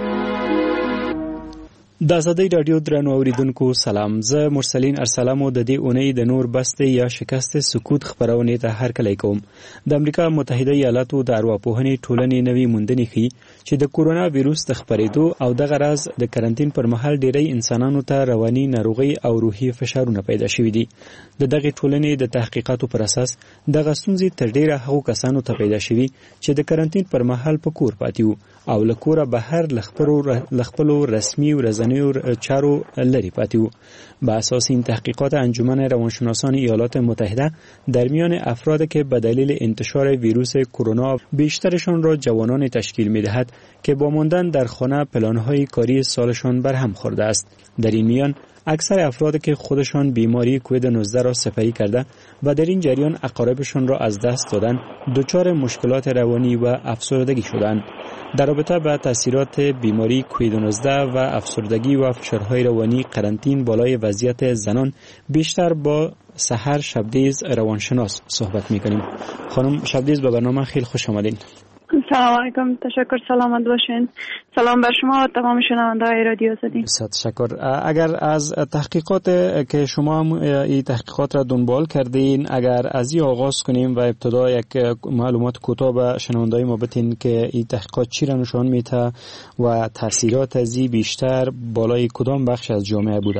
د ازادۍ رادیو درنو اوریدونکو سلام. زه مرسلین ارسلم او د دې اونۍ د نور بست یا شکست سکوت خبرونه ته هر کله کوم. د امریکا متحده ایالاتو د ارواپوهنې ټولنې نوې موندنې ښيي چې د کورونا وایروس د خپرېدو او دغه راز د کرنټین پر مهال ډېری انسانانو ته رواني ناروغي او روحي فشارونه پیدا شوي دي. د دغه ټولنې د تحقیقاتو پر اساس دغه ستونزې تر ډېره هغو کسانو ته پیدا شوي چې د کرنټین پر مهال په کور پاتې وو او له کوره بهر له خپلو رسمي ورځنیو چارو لري پاتې وو. با اساس این تحقیقات انجمن روانشناسان ایالات متحده در میان افراد که به دلیل انتشار ویروس کرونا بیشترشان را جوانان تشکیل می‌دهد که با ماندن در خانه پلان‌های کاری سالشان برهم خورده است. در این میان اکثر افراد که خودشان بیماری کووید نوزده را سپری کرده و در این جریان اقاربشان را از دست دادند، دچار مشکلات روانی و افسردگی شدند. در رابطه با تاثیرات بیماری کووید نوزده و افسردگی و فشارهای روانی قرنطین بالای وضعیت زنان بیشتر با سحر شبدیز روانشناس صحبت می‌کنیم. خانم شبدیز به برنامه خیلی خوش آمدین. سلام علیکم، تشکر، سلامت باشین. سلام بر شما و تمام شنونده‌های رادیو آزادی. بسیار تشکر. اگر از تحقیقات که شما این تحقیقات را دنبال کردین، اگر از این آغاز کنیم و ابتدا یک معلومات کوتاه به شنونده‌های ما بدین که این تحقیقات چی را نشان میده و تاثیرات از این بیشتر بالای کدام بخش از جامعه بوده؟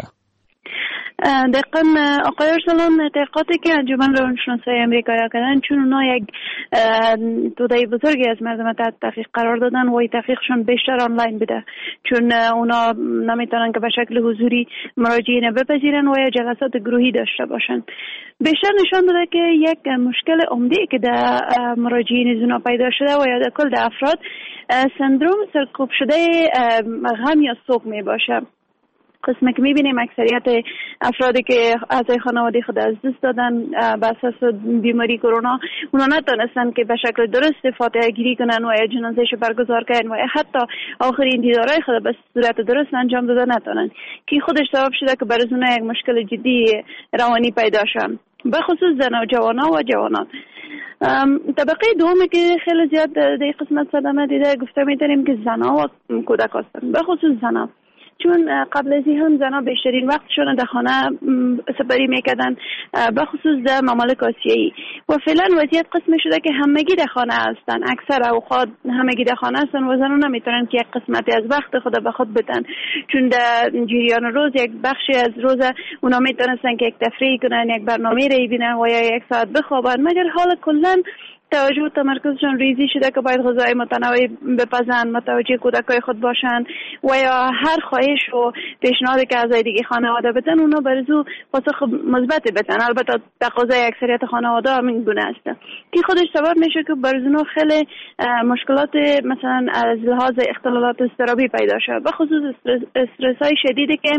دقیقاً آقای ارسلان، تحقیقاتی که انجمن روانشناسای امریکا کردن، چون اونا یک توده بزرگی از مردم تحت تحقیق قرار دادن و این تحقیقشون بیشتر آنلاین بده، چون اونا نمیتونن که به شکل حضوری مراجعین بپذیرن و یا جلسات گروهی داشته باشن. بیشتر نشان داده که یک مشکل عمده که در مراجعین زنا پیدا شده و یا در کل در افراد سندروم سرکوب شده غم یا سوگ می باشه. قسمی که میبینیم اکثریت افرادی که اعضای خانواده خود از دست دادن بر اساس بیماری کرونا، اونا نتونستن که به شکل درست فاتحه گیری کنن و یا جنازه‌اش برگزار کنن و حتی آخرین دیدارهای خود به صورت درست انجام داده نتونن، که خودش سبب شده که برای اونها یک مشکل جدی روانی پیدا شد، به خصوص زن و جوانا و جوانان. طبقه دومی که خیلی زیاد در قسمت صدمه دیده گفته میتونیم که زنها و کودک هستند، به خصوص زنها، چون قبل از این هم زنها بیشترین وقتشون در خانه سپری میکردن، به خصوص در ممالک آسیایی، و فعلا وضعیت قسمی شده که همگی در خانه هستن، اکثر اوقات همگی در خانه هستن و زنها نمیتونن که یک قسمتی از وقت خود به خود بدن، چون در جریان روز یک بخشی از روز اونا میتونستن که یک تفریح کنن، یک برنامه رو ببینن و یا یک ساعت بخوابن، مگر حال کلا توجه و تمرکزشون ریزی شده که باید غذای متنوع بپزن، متوجه کودکای خود باشن و یا هر خواهش و پیشنهادی که از دیگه خانواده بدن اونا برزو پاسخ مثبت بدن. البته تقاضای اکثریت خانواده همین گونه است که خودش سبب میشه که برزو خیلی مشکلات مثلا از لحاظ اختلالات اضطرابی پیدا شه، به خصوص استرس های شدیدی که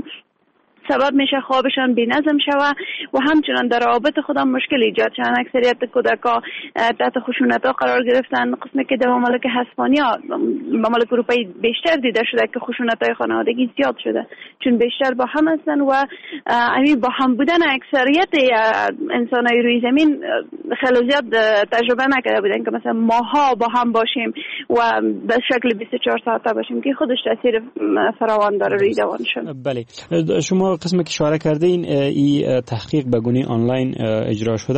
سبب میشه خوابشان بی‌نظم شوه و همچنان در روابط خودم مشکل ایجاد شدن. اکثریت کودکا تحت خشونت ها قرار گرفتن، قسمی که در ممالک اسپانیا، ممالک اروپایی بیشتر دیده شده که خشونت های خانوادگی زیاد شده، چون بیشتر با هم هستن و همین با هم بودن اکثریت انسان های روی زمین خیلی زیاد تجربه نکرده بودن که مثلا ماها با هم باشیم و به شکل بیست و چهار ساعته باشیم، که خودش تاثیر فراوان داره روی روانشون. بله، شما قسمی که اشاره کردین این تحقیق به گونه آنلاین اجرا شده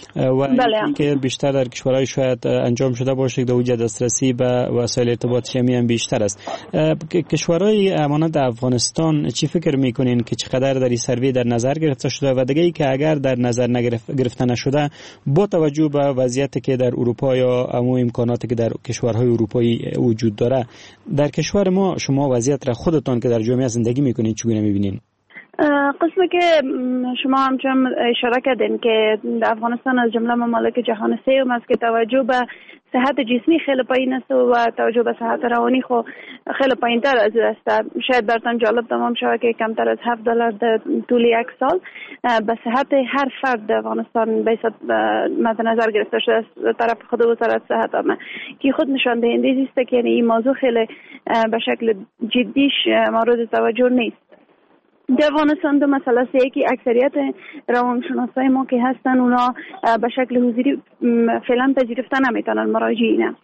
و بله. اینکه بیشتر در کشورهای شاید انجام شده باشه که در دسترسی به وسایل ارتباط جمعی هم بیشتر است. کشورهای امانت افغانستان چی فکر میکنین که چقدر در این سروی در نظر گرفته شده و دیگه ای که اگر در نظر گرفته نشده با توجه به وضعیتی که در اروپا یا همون امکاناتی که در کشورهای اروپایی وجود داره، در کشور ما شما وضعیت را خودتان که در جامعه زندگی میکنین چگونه میبینین؟ قسمی که شما همچنان اشاره کردین که در افغانستان از جمله ممالک جهان سوم است که توجه به صحت جسمی خیلی پایین است و توجه به صحت روانی خو خیلی پایین تر از است. شاید براتون جالب تمام شود که کمتر از هفت دلار در طول یک سال به صحت هر فرد در افغانستان به مد نظر گرفته شده از طرف خود وزارت صحت عامه، که خود نشان دهنده است که این موضوع خیلی به شکل جدیش مورد توجه نیست. در افغانستان دو مسئله است، یکی اکثریت روانشناسای ما که هستن اونا به شکل حضوری فعلا پذیرفته نمیتونن مراجعین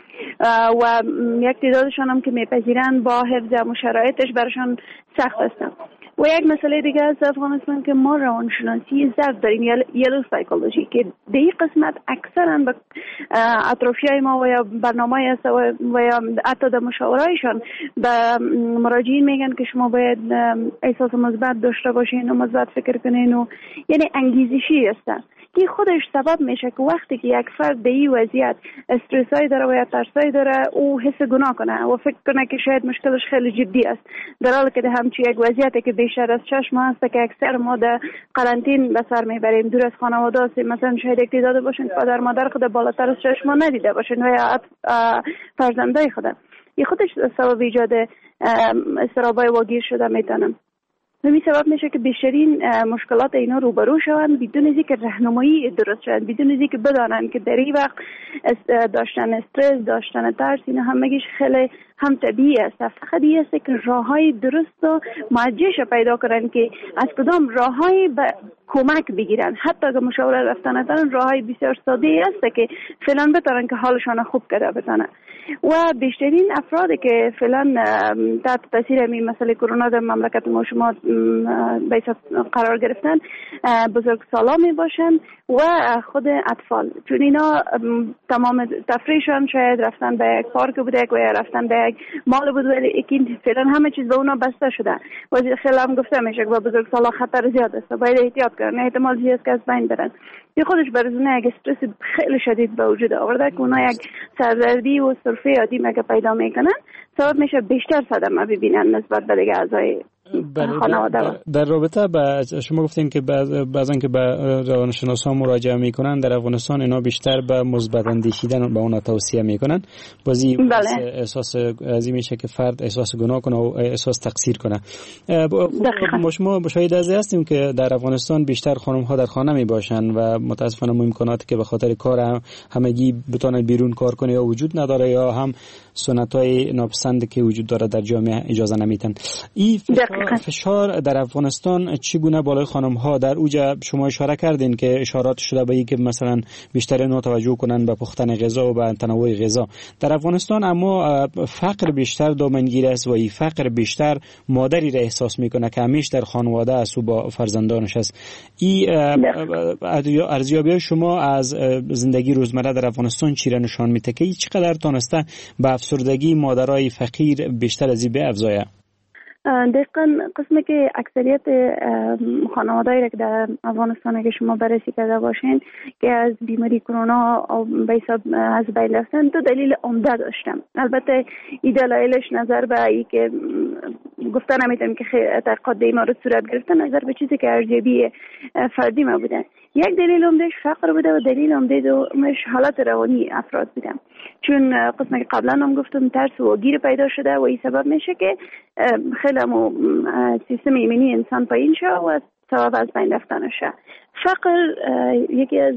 و یک تعدادشان هم که میپذیرن با حفظ مشرایطش برشان سخت است. و یک مسئله دیگه از افغانستان که ما روانشناسی ضعف داریم، یلو سایکولوژی، که در این قسمت اکثرا به اطرافیای ما و یا برنامه‌ای است و یا حتی در مشاورهایشان به مراجعین میگن که شما باید احساس مثبت داشته باشین و مثبت فکر کنین و یعنی انگیزشی است، که خودش سبب میشه که وقتی که یک فرد به این وضعیت استرسای داره و یا ترسای داره او حس گناه کنه و فکر کنه که شاید مشکلش خیلی جدی است، در حالی که همچی یک وضعیتی که بیشتر از شش ماه است که اکثر ما در قرنطین به سر میبریم، دور از خانواده هستیم، مثلا شاید یک تعداد باشین پدر مادر خود بالاتر از شش ماه ندیده باشین و یا فرزندای خود، این خودش سبب ایجاد استرابای واگیر شده میتونم. همین سبب میشه که بیشترین مشکلات اینا روبرو شوند بدون از اینکه راهنمایی درست شد، بدون از اینکه بدانن که در این وقت داشتن استرس، داشتن ترس، اینا همگیش خیلی هم طبیعی است. فقط این است که راههای درست و موجهش پیدا کنن که از کدام راههای کمک بگیرن، حتی اگه مشاوره رفتن ندارن راههای بسیار ساده است که فعلا بتونن که حالشان خوب کرده بتونن. و بیشترین افرادی که فعلا تحت تاثیر این مسئله کرونا در مملکت ما شما بیشتر قرار گرفتن بزرگسالا می باشن و خود اطفال، چون اینا تمام تفریحشان شاید رفتن به یک پارک بوده و یا رفتن به یک مال بود، ولی اکین فعلا همه چیز به اونا بسته شده و خیلی هم گفته میشه که با بزرگسالا خطر زیاد است، باید احتیاط کنن، احتمال زیاد که از بین برن. این خودش برزونه یک استرس خیلی شدید به وجود آورده که اونا یک سردردی و سرفه عادی مگه پیدا میکنن، سبب میشه بیشتر صدمه ببینن نسبت به دیگه اعضای خانواده. در, در رابطه با شما گفتین که بعضن که به روانشناسان مراجعه میکنن در افغانستان اینا بیشتر به مثبت اندیشیدن به اونا توصیه میکنن، بازی بله. احساس ازی میشه که فرد احساس گناه کنه و احساس تقصیر کنه. ما شما شاهد از هستیم که در افغانستان بیشتر خانم ها در خانه می باشن و متاسفانه امکاناتی که به خاطر کار هم همگی بتونن بیرون کار کنه یا وجود نداره یا هم سنت های ناپسند که وجود داره در جامعه اجازه نمیتن. این فشار, فشار در افغانستان چگونه بالای خانم ها در اوجا شما اشاره کردین که اشارات شده به این که مثلا بیشتر اینا توجه کنن به پختن غذا و به تنوع غذا در افغانستان، اما فقر بیشتر دامنگیر است و این فقر بیشتر مادری را احساس میکنه که همیش در خانواده است و با فرزندانش است. این ارزیابی شما از زندگی روزمره در افغانستان چی را نشان میده که چقدر تونسته به افسردگی مادرای فقیر بیشتر از این بیفزایه؟ دقیقاً قسمی که اکثریت خانواده‌ای که در افغانستان که شما بررسی کرده باشین که از بیماری کرونا به حساب از بین رفتن دو دلیل عمده داشتم. البته این دلایلش نظر به ای که گفتن نمیتونم که تحقیقات دیمارد صورت گرفتن نظر به چیزی که ارزیابی فردی ما بودن. یک دلیل عمدهش فقر بوده و دلیل عمده دومش حالت روانی افراد بودن، چون قسمی که قبلا هم گفتم ترس و گیر پیدا شده و این سبب میشه که خیلی سیستم ایمنی انسان پایین شه و سبب از بین رفتنشه. فقر یکی از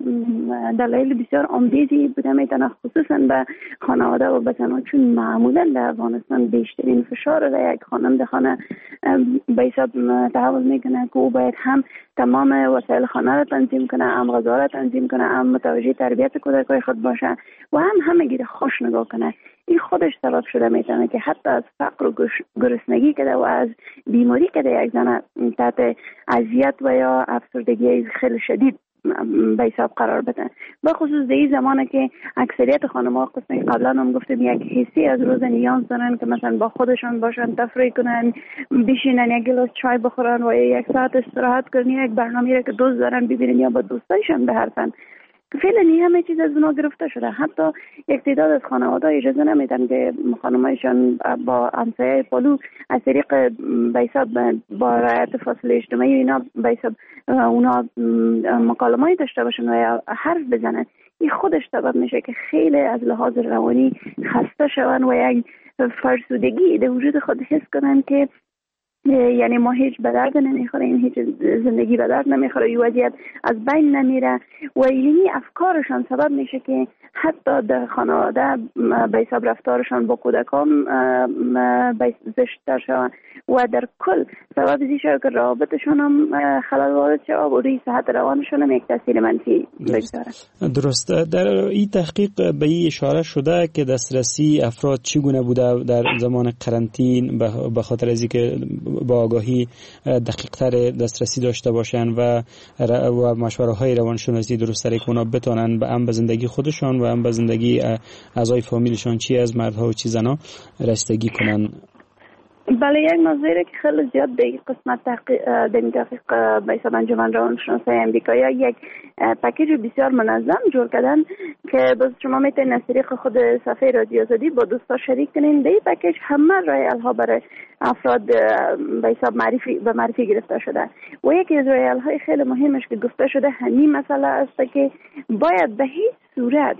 دلایل بسیار عمده‌ای بوده میتونه خصوصا به خانواده و به زنان، چون معمولا در افغانستان بیشترین فشار را یک خانم در خانه به حساب تحمل میکنه که او باید هم تمام وسایل خانه را تنظیم کنه، هم غذا را تنظیم کنه، هم متوجه تربیت کودکای خود باشه و هم همگی خوش نگاه کنه. این خودش سبب شده میتونه که حتی از فقر و گرسنگی کده و از بیماری کده یک زن تحت اذیت و یا افسردگی خیلی شدید به حساب قرار بدن. به خصوص در این زمانه که اکثریت خانم‌ها قسمی قبلا هم گفتم یک حسی از روز نیاز دارن که مثلا با خودشان باشن، تفریح کنن، بشینن، یک گلاس چای بخورن و یک ساعت استراحت کنن، یک برنامه‌ای را که دوست دارن ببینن یا با دوستایشان بحرفن. فعلا همه چیز از اونا گرفته شده. حتی یک تعداد از خانواده اجازه نمیدن که خانمایشان با همسایه پالو از طریق به حساب با رعایت فاصله اجتماعی اینا به حساب اونا مکالمه‌ای داشته باشن و یا حرف بزنن. این خودش سبب میشه که خیلی از لحاظ روانی خسته شون و یک فرسودگی در وجود خود حس کنن که یعنی ما هیچ به درد نمیخوره، این هیچ زندگی به درد نمیخوره، این وضعیت از بین نمیره و یعنی افکارشان سبب میشه که حتی در خانواده به حساب رفتارشان با کودکان زشت‌تر شون و در کل سبب میشه که روابطشان هم خلل وارد شه و روی صحت روانشان هم یک تاثیر منفی بگذاره. درست. در این تحقیق به این اشاره شده که دسترسی افراد چگونه بوده در زمان قرنطین به خاطر از اینکه با آگاهی دقیق‌تر دسترسی داشته باشن و و مشوره‌های روانشناسی درست‌تری که اونا بتونن به هم به زندگی خودشان و هم به زندگی اعضای فامیلشان چی از مردها و چی زنها رسیدگی کنن. بله، یک موضوعی که خیلی زیاد در این قسمت تحقیق در این تحقیق به حساب انجمن روانشناسی امریکایی یک پکیج بسیار منظم جور کردن که باز شما میتونید از طریق خود صفحه رادیو آزادی با دوستا شریک کنین. در این پکیج همه رایل ها برای افراد به حساب معرفی به معرفی گرفته شده و یکی از رایل های خیلی مهمش که گفته شده همین مسئله است که باید به هیچ صورت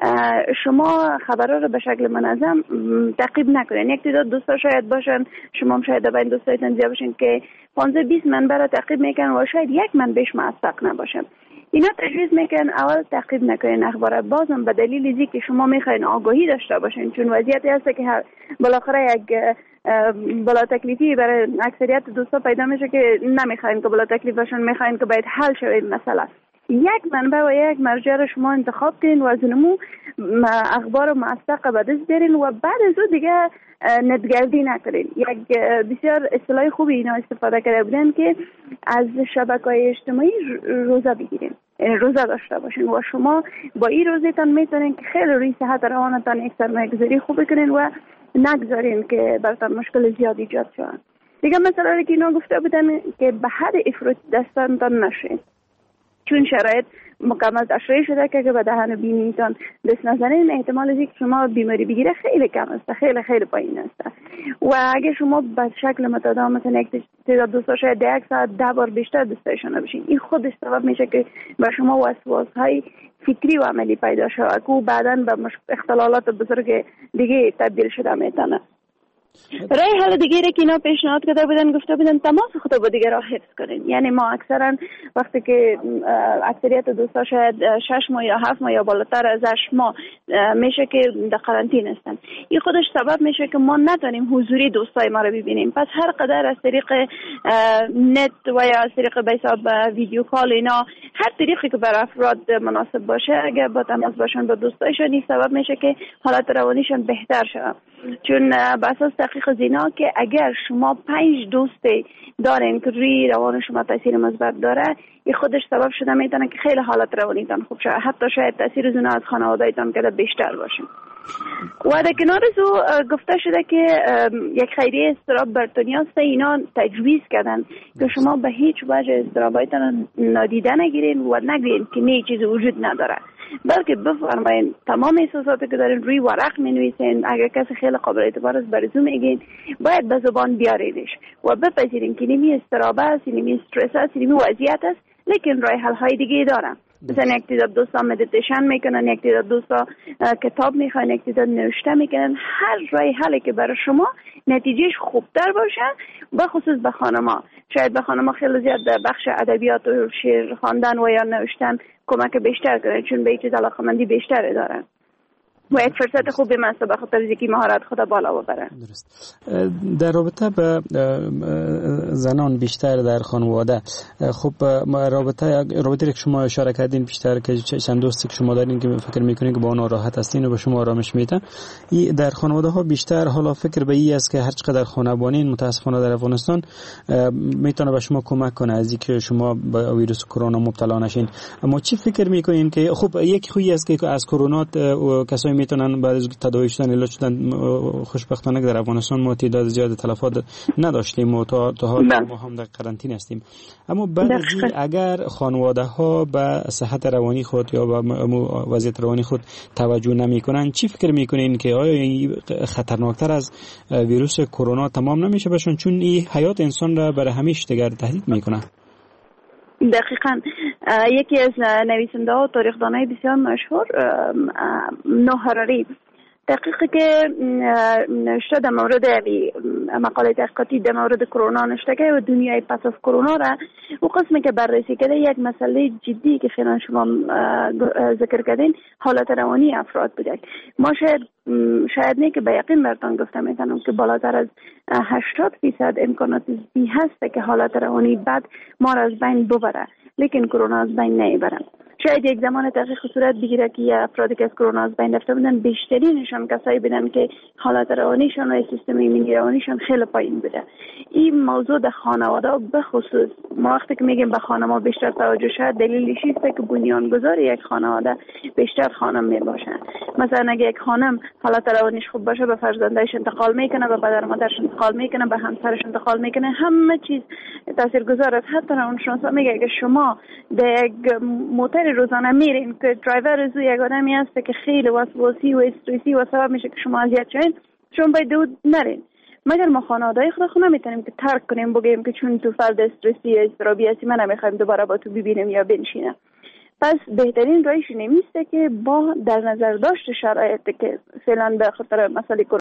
شما خبرها رو به شکل منظم تعقیب نکنین. یک تعداد دوستا شاید باشن، شما هم شاید بین دوستایتون زیاد باشین که پانزده بیست منبع رو تعقیب میکنن و شاید یک منبعش موثق نباشه. اینا تجویز میکنن اول تعقیب نکنین اخبار، بازم به دلیل اینکه که شما میخواین آگاهی داشته باشین، چون وضعیتی هست که بالاخره یک بلا تکلیفی برای اکثریت دوستا پیدا میشه که نمیخواین که بلا تکلیف باشن، میخواین که باید حل شود مسئله. یک منبع و یک مرجع رو شما انتخاب کنین و از نمو اخبار موثق به دست بیارین و بعد از اون دیگه ندگردی نکنین. یک بسیار اصطلاح خوبی اینا استفاده کرده بودن که از شبکه‌های اجتماعی روزه بگیرین، یعنی روزه داشته باشین و شما با این روزتان میتونین که خیلی روی صحت روانتان یک سرمایه‌گذاری خوب کنین و نگذارین که براتون مشکل زیاد ایجاد شون. دیگه مثلا که اینا گفته بودن که به حد افراطی دستانتان نشین، چون شرایط مکمل تشریح شده که که به دهن و بینیتان دست نزنین، احتمال از اینکه شما بیماری بگیره خیلی کم است، خیلی خیلی پایین است. و اگه شما به شکل متداوم مثلا یک تعداد دوستا شاید ده یک ساعت ده بار بیشتر دوستایشان نباشین، این خودش سبب میشه که به شما وسواس های فکری و عملی پیدا شود که بعداً به اختلالات بزرگ دیگه تبدیل شده میتونه. رای حل دیگه که اینا پیشنهاد کرده بودن، گفته بودن تماس خود با دیگه را حفظ کنین. یعنی ما اکثرا وقتی که اکثریت دوستا شاید شش ماه یا هفت ماه یا بالاتر از هشت ماه میشه که در قرنطین هستن، این خودش سبب میشه که ما نتونیم حضوری دوستای ما رو ببینیم. پس هر قدر از طریق نت و یا از طریق به حساب ویدیو کال اینا، هر طریقی که برای افراد مناسب باشه، اگر با تماس باشن با دوستایشون، این سبب میشه که حالت روانیشون بهتر شه. چون بر اساس تحقیق زینا که اگر شما پنج دوست دارین که روی روان شما تاثیر مثبت داره، این خودش سبب شده میتونه که خیلی حالت روانیتان خوب شه، حتی شاید تاثیر زینا از خانواده‌تان که بیشتر باشه. و در کنار زو گفته شده که یک خیریه استراب بر دنیا است، اینا تجویز کردن که شما به هیچ وجه استرابایتان نادیده نگیرین و نگیرین که نه چیزی وجود نداره، بلکه بفرمایین تمام احساساتی که دارین روی ورق می‌نویسین. اگر کسی خیلی قابل اعتبار است براتون میگین، باید به زبان بیارینش و بپذیرین که نمی استراب است، نمی استرس است، نمی وضعیت است، لیکن راه حل های دیگه دارن. مثلا یک تعداد دوستا مدیتیشن میکنن، یک تعداد دوستا کتاب میخوان، یک تعداد نوشته میکنن. هر راه حلی که برای شما نتیجهش خوبتر باشه، به خصوص به خانما. شاید به خانما خیلی زیاد بخش ادبیات و شعر خواندن و یا نوشتن کمک بیشتر کنه، چون به این چیز علاقه‌مندی بیشتر دارن و یک فرصت خوبی مثلا به خاطر اینکه مهارت خود بالا ببرن. درست. در رابطه به زنان بیشتر در خانواده، خب رابطه رابطه که شما اشاره کردین بیشتر که چند دوستی که شما دارین که فکر میکنین که با اون راحت هستین و به شما آرامش میده، در خانواده ها بیشتر حالا فکر به این است که هر چقدر خانواده‌بانین متاسفانه در افغانستان میتونه به شما کمک کنه از اینکه شما به ویروس کرونا مبتلا نشین. اما چی فکر میکنین که خب یک خویی است که از کرونا کسایی میتونن بعد از تداوی شدن علاج شدن، خوشبختانه در افغانستان ما تعداد زیاد تلفات نداشتیم و تا تا حال ما هم در قرنطینه هستیم. اما بعد از این اگر خانواده ها به صحت روانی خود یا به وضعیت روانی خود توجه نمیکنن، چی فکر میکنین که آیا این خطرناکتر از ویروس کرونا تمام نمیشه بشن، چون این حیات انسان را برای همیشه دیگر تهدید میکنه؟ دقیقا. یکی از نویسنده ها و تاریخدانای بسیار مشهور، نوح هراری، تحقیقی که نوشته در مورد مقاله تحقیقاتی در مورد کرونا نوشته که و دنیای پس از کرونا را و قسمی که بررسی کرده، یک مسئله جدی که فعلا شما ذکر کردین حالت روانی افراد بوده. ما شاید شاید نه که به یقین براتون گفتم میتونم که بالاتر از هشتاد فیصد امکانات زی هست که حالت روانی بد ما را از بین ببره، لیکن کرونا از بین نمیبره. شاید یک زمان تحقیق صورت بگیره که افرادی که از کرونا از بین رفته بودن بیشترینشان کسایی بودن که حالت روانیشان و سیستم ایمنی روانیشان خیلی پایین بوده. این موضوع در خانواده به خصوص ما وقتی که میگیم به خانواده بیشتر توجه شد، دلیلش است که بنیانگذار یک خانواده بیشتر خانم میباشن. مثلا اگه یک خانم حالت روانیش خوب باشه، به فرزندش انتقال میکنه، به پدر مادرش انتقال میکنه، به همسرش انتقال میکنه، همه چیز تاثیرگذار است. حتی روانشناسا میگه اگه شما در یک موتر روزانه میرین که درایور از یک آدمی هست که خیلی وسواسی و استرسی و سبب میشه که شما اذیت شین، شما باید دو نرین. مگر ما خانواده‌ای خود خود نمیتونیم که ترک کنیم بگیم که چون تو فرد استرسی استرابی هستی من نمیخوایم دوباره با تو ببینیم یا بنشینم. پس بهترین راهش نمیسته که با در نظر داشت شرایطی که فعلا به خاطر مسئله